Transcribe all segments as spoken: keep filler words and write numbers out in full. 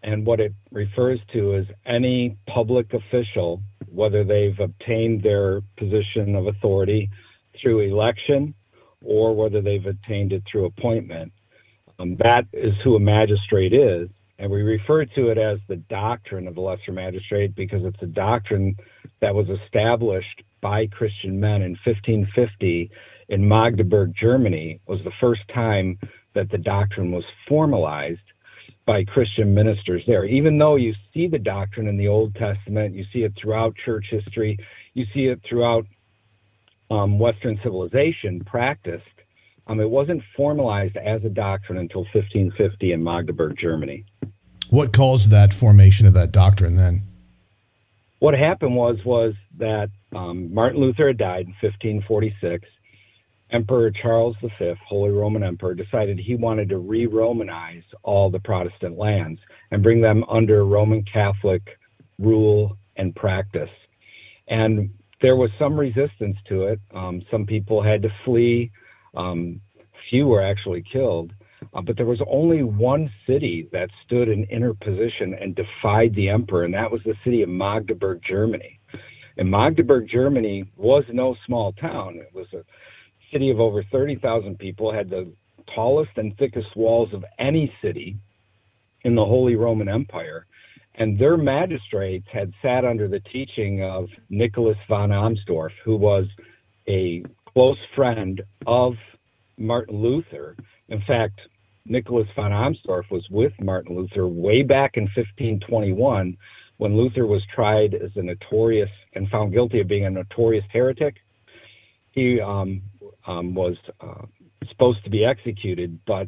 And what it refers to is any public official, whether they've obtained their position of authority through election or whether they've obtained it through appointment. Um, that is who a magistrate is. And we refer to it as the doctrine of the lesser magistrate because it's a doctrine that was established by Christian men in fifteen fifty in Magdeburg, Germany. It was the first time that the doctrine was formalized by Christian ministers there. Even though you see the doctrine in the Old Testament, you see it throughout church history, you see it throughout um, Western civilization practiced, um, it wasn't formalized as a doctrine until fifteen fifty in Magdeburg, Germany. What caused that formation of that doctrine then? What happened was, was that um, Martin Luther had died in fifteen forty-six. Emperor Charles the Fifth, Holy Roman Emperor, decided he wanted to re-Romanize all the Protestant lands and bring them under Roman Catholic rule and practice. And there was some resistance to it. Um, some people had to flee. Um, few were actually killed. Uh, but there was only one city that stood in interposition and defied the emperor, and that was the city of Magdeburg, Germany. And Magdeburg, Germany was no small town. It was a city of over thirty thousand people, had the tallest and thickest walls of any city in the Holy Roman Empire. And their magistrates had sat under the teaching of Nicholas von Amsdorf, who was a close friend of Martin Luther. In fact, Nicholas von Amsdorf was with Martin Luther way back in fifteen twenty-one when Luther was tried as a notorious and found guilty of being a notorious heretic. He um, um, was uh, supposed to be executed, but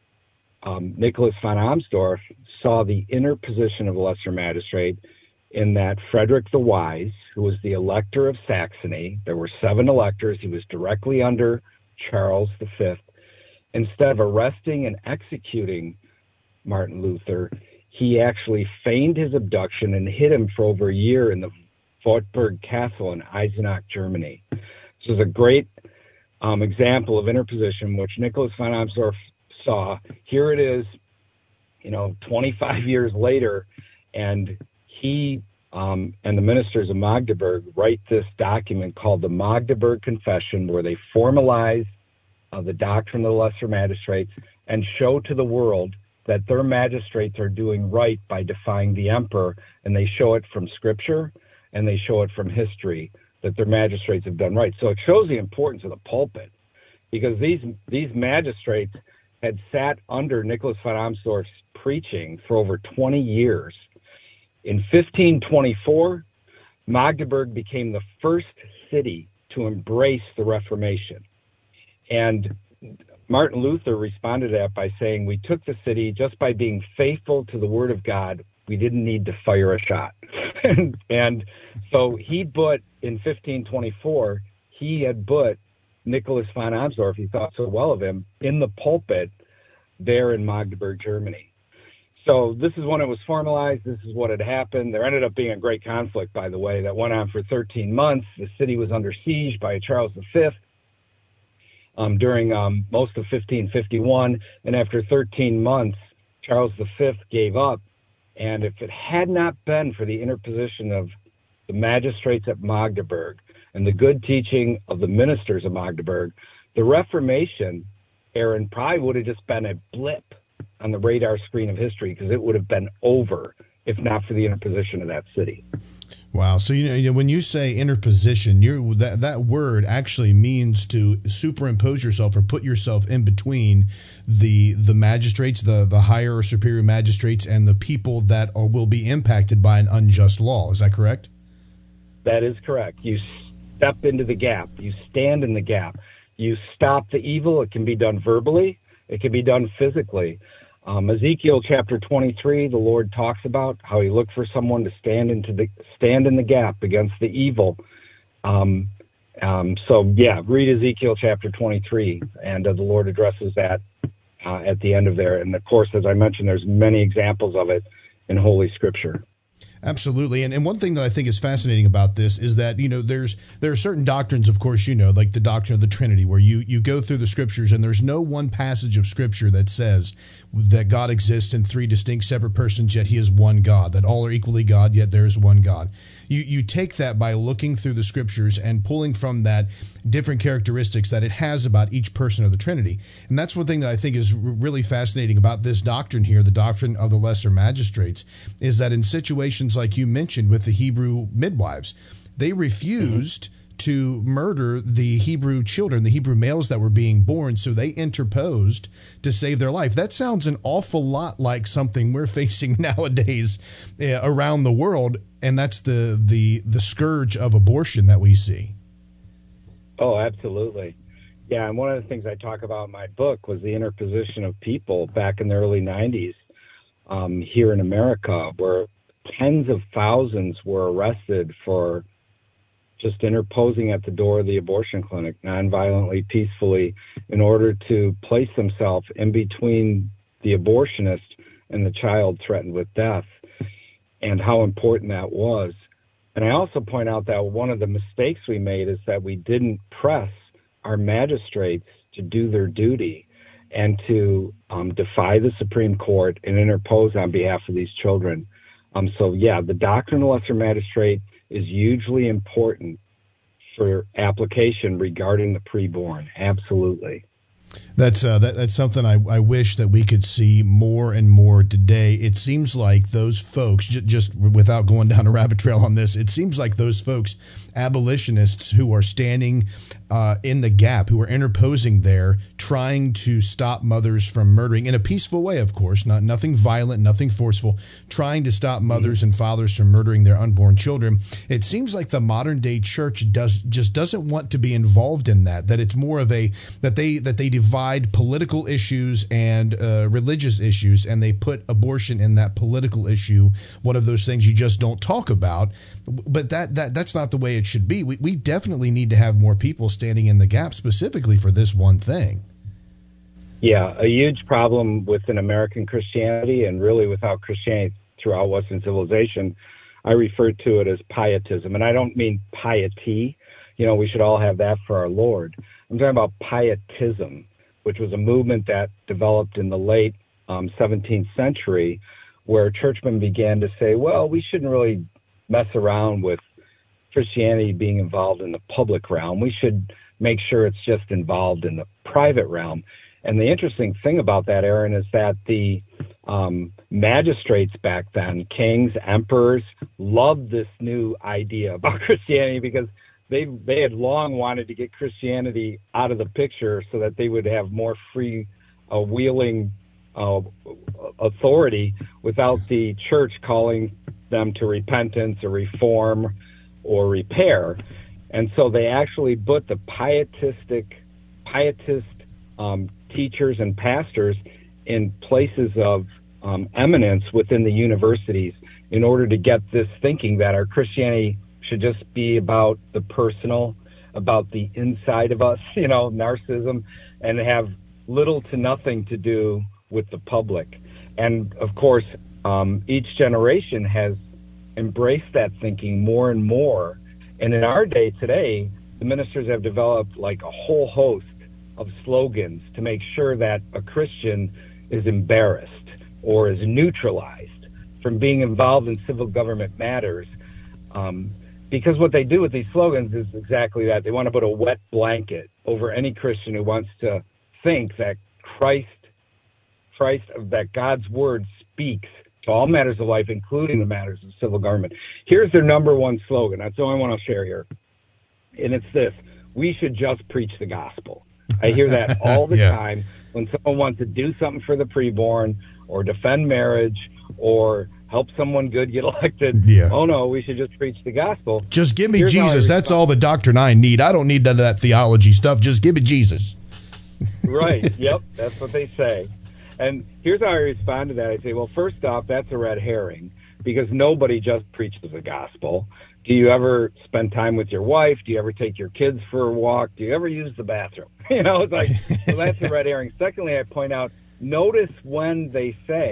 um, Nicholas von Amsdorf saw the interposition of a lesser magistrate in that Frederick the Wise, who was the elector of Saxony, there were seven electors, he was directly under Charles the Fifth. Instead of arresting and executing Martin Luther, he actually feigned his abduction and hid him for over a year in the Wartburg Castle in Eisenach, Germany. This is a great um, example of interposition, which Nicholas von Amsdorf saw. Here it is, you know, twenty-five years later, and he um, and the ministers of Magdeburg write this document called the Magdeburg Confession, where they formalize uh, the doctrine of the lesser magistrates and show to the world that their magistrates are doing right by defying the emperor, and they show it from scripture and they show it from history that their magistrates have done right. So it shows the importance of the pulpit, because these these magistrates had sat under Nicholas von Amsdorf's preaching for over twenty years. In fifteen twenty-four, Magdeburg became the first city to embrace the Reformation. And Martin Luther responded to that by saying, we took the city just by being faithful to the word of God. We didn't need to fire a shot. and, and so he put, in fifteen twenty-four, he had put Nicholas von Amsdorf, he thought so well of him, in the pulpit there in Magdeburg, Germany. So this is when it was formalized. This is what had happened. There ended up being a great conflict, by the way, that went on for thirteen months. The city was under siege by Charles the Fifth um, during um, most of fifteen fifty-one. And after thirteen months, Charles the Fifth gave up. And if it had not been for the interposition of the magistrates at Magdeburg and the good teaching of the ministers of Magdeburg, the Reformation, Aaron, probably would have just been a blip on the radar screen of history, because it would have been over if not for the interposition of that city. Wow. So, you know, you know when you say interposition, you're, that, that word actually means to superimpose yourself or put yourself in between the the magistrates, the, the higher or superior magistrates, and the people that are, will be impacted by an unjust law. Is that correct? That is correct. You step into the gap. You stand in the gap. You stop the evil. It can be done verbally. It can be done physically. Um, Ezekiel chapter twenty-three, the Lord talks about how he looked for someone to stand into the stand in the gap against the evil. Um, um, so yeah, read Ezekiel chapter twenty-three, and uh, the Lord addresses that uh, at the end of there. And of course, as I mentioned, there's many examples of it in Holy Scripture. Absolutely. And and one thing that I think is fascinating about this is that, you know, there's there are certain doctrines, of course, you know, like the doctrine of the Trinity, where you, you go through the scriptures and there's no one passage of scripture that says that God exists in three distinct separate persons, yet he is one God, that all are equally God, yet there is one God. You you take that by looking through the scriptures and pulling from that different characteristics that it has about each person of the Trinity. And that's one thing that I think is really fascinating about this doctrine here, the doctrine of the lesser magistrates, is that in situations like you mentioned with the Hebrew midwives, they refused mm-hmm. to murder the Hebrew children, the Hebrew males that were being born, so they interposed to save their life. That sounds an awful lot like something we're facing nowadays uh, around the world, and that's the, the, the scourge of abortion that we see. Oh, absolutely. Yeah, and one of the things I talk about in my book was the interposition of people back in the early nineties um, here in America, where tens of thousands were arrested for just interposing at the door of the abortion clinic, nonviolently, peacefully, in order to place themselves in between the abortionist and the child threatened with death, and how important that was. And I also point out that one of the mistakes we made is that we didn't press our magistrates to do their duty and to um, defy the Supreme Court and interpose on behalf of these children. Um, so, yeah, the doctrine of the lesser magistrate is hugely important for application regarding the preborn. Absolutely. That's uh, that, that's something I, I wish that we could see more and more today. It seems like those folks, j- just without going down a rabbit trail on this, it seems like those folks, abolitionists who are standing uh, in the gap, who are interposing there, trying to stop mothers from murdering in a peaceful way, of course, not nothing violent, nothing forceful, trying to stop mothers mm-hmm. and fathers from murdering their unborn children. It seems like the modern day church does just doesn't want to be involved in that. That it's more of a that they that they divide political issues and uh, religious issues, and they put abortion in that political issue, one of those things you just don't talk about. But that that that's not the way it should be. We we definitely need to have more people standing in the gap specifically for this one thing. Yeah, a huge problem within American Christianity and really without Christianity throughout Western civilization. I refer to it as pietism, and I don't mean piety. You know, we should all have that for our Lord. I'm talking about pietism, which was a movement that developed in the late um, seventeenth century, where churchmen began to say, well, we shouldn't really mess around with Christianity being involved in the public realm. We should make sure it's just involved in the private realm. And the interesting thing about that, Aaron, is that the um, magistrates back then, kings, emperors, loved this new idea about Christianity because they they had long wanted to get Christianity out of the picture so that they would have more free uh, wheeling uh, authority without the church calling them to repentance or reform or repair. And so they actually put the pietistic, pietist um, teachers and pastors in places of um, eminence within the universities in order to get this thinking that our Christianity should just be about the personal, about the inside of us, you know, narcissism, and have little to nothing to do with the public. And of course, um, each generation has embraced that thinking more and more. And in our day today, the ministers have developed like a whole host of slogans to make sure that a Christian is embarrassed or is neutralized from being involved in civil government matters. Um, because what they do with these slogans is exactly that. They want to put a wet blanket over any Christian who wants to think that Christ, Christ, that God's word speaks to all matters of life, including the matters of civil government. Here's their number one slogan. That's the only one I'll share here. And it's this: we should just preach the gospel. I hear that all the yeah. time when someone wants to do something for the preborn or defend marriage or help someone good get elected. Yeah. Oh, no, we should just preach the gospel. Just give me Here's Jesus. That's all the doctrine I need. I don't need none of that theology stuff. Just give me Jesus. Right. Yep. That's what they say. And here's how I respond to that. I say, well, first off, that's a red herring because nobody just preaches the gospel. Do you ever spend time with your wife? Do you ever take your kids for a walk? Do you ever use the bathroom? You know, it's like, well, that's a red herring. Secondly, I point out, notice when they say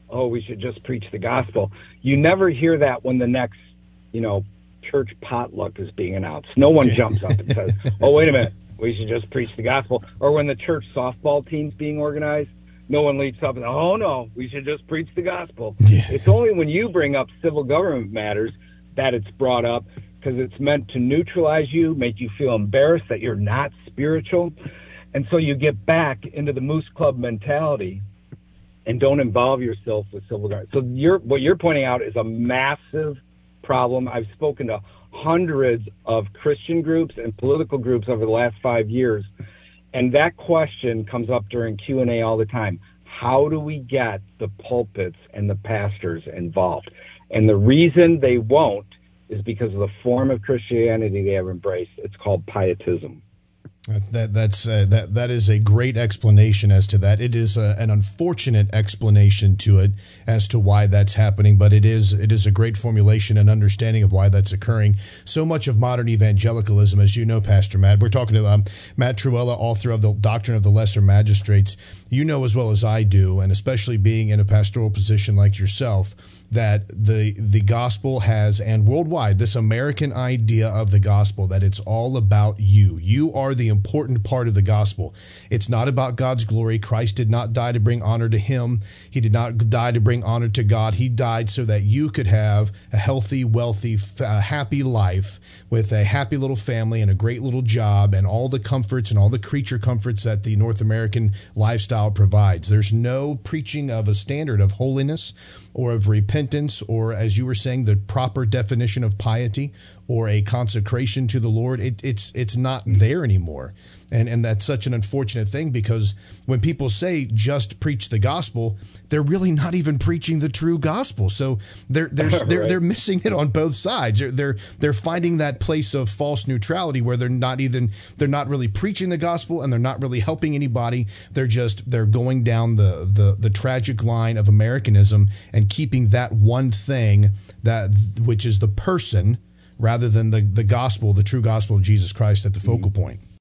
oh, we should just preach the gospel. You never hear that when the next, you know, church potluck is being announced. No one jumps up and says, oh, wait a minute, we should just preach the gospel. Or when the church softball team's being organized, no one leaps up and, oh, no, we should just preach the gospel. Yeah. It's only when you bring up civil government matters that it's brought up, because it's meant to neutralize you, make you feel embarrassed that you're not spiritual. And so you get back into the Moose Club mentality and don't involve yourself with civil government. So you're, what you're pointing out is a massive problem. I've spoken to hundreds of Christian groups and political groups over the last five years, and that question comes up during Q and A all the time. How do we get the pulpits and the pastors involved? And the reason they won't is because of the form of Christianity they have embraced. It's called pietism. That that's uh, that that is a great explanation as to that. It is a, an unfortunate explanation to it as to why that's happening, but it is it is a great formulation and understanding of why that's occurring. So much of modern evangelicalism, as you know, Pastor Matt, we're talking to um, Matt Trewhella, author of the Doctrine of the Lesser Magistrates. You know as well as I do, and especially being in a pastoral position like yourself, that the the gospel has, and worldwide, this American idea of the gospel, that it's all about you. You are the important part of the gospel. It's not about God's glory. Christ did not die to bring honor to him. He did not die to bring honor to God. He died so that you could have a healthy, wealthy, uh, happy life with a happy little family and a great little job and all the comforts and all the creature comforts that the North American lifestyle provides. There's no preaching of a standard of holiness or of repentance, or, as you were saying, the proper definition of piety or a consecration to the Lord. It, it's it's not there anymore. And and that's such an unfortunate thing, because when people say just preach the gospel, they're really not even preaching the true gospel. So they're they're Right. they're, they're missing it on both sides. They're, they're they're finding that place of false neutrality where they're not even they're not really preaching the gospel, and they're not really helping anybody. They're just they're going down the the the tragic line of Americanism and keeping that one thing, that which is the person, rather than the the gospel, the true gospel of Jesus Christ, at the focal point.